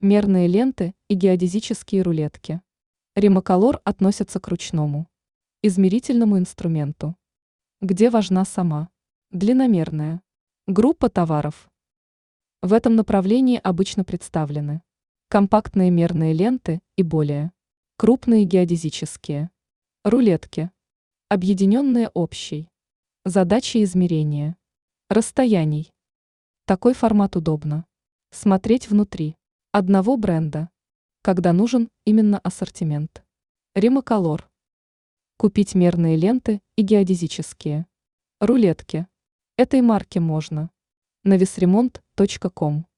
Мерные ленты и геодезические рулетки. Римоколор относятся к ручному измерительному инструменту, где важна сама длинномерная группа товаров. В этом направлении обычно представлены компактные мерные ленты и более крупные геодезические рулетки, объединенные общей задачей измерения расстояний. Такой формат удобно смотреть внутри одного бренда, когда нужен именно ассортимент. Римоколор. Купить мерные ленты и геодезические рулетки этой марки можно на весремонт.ком.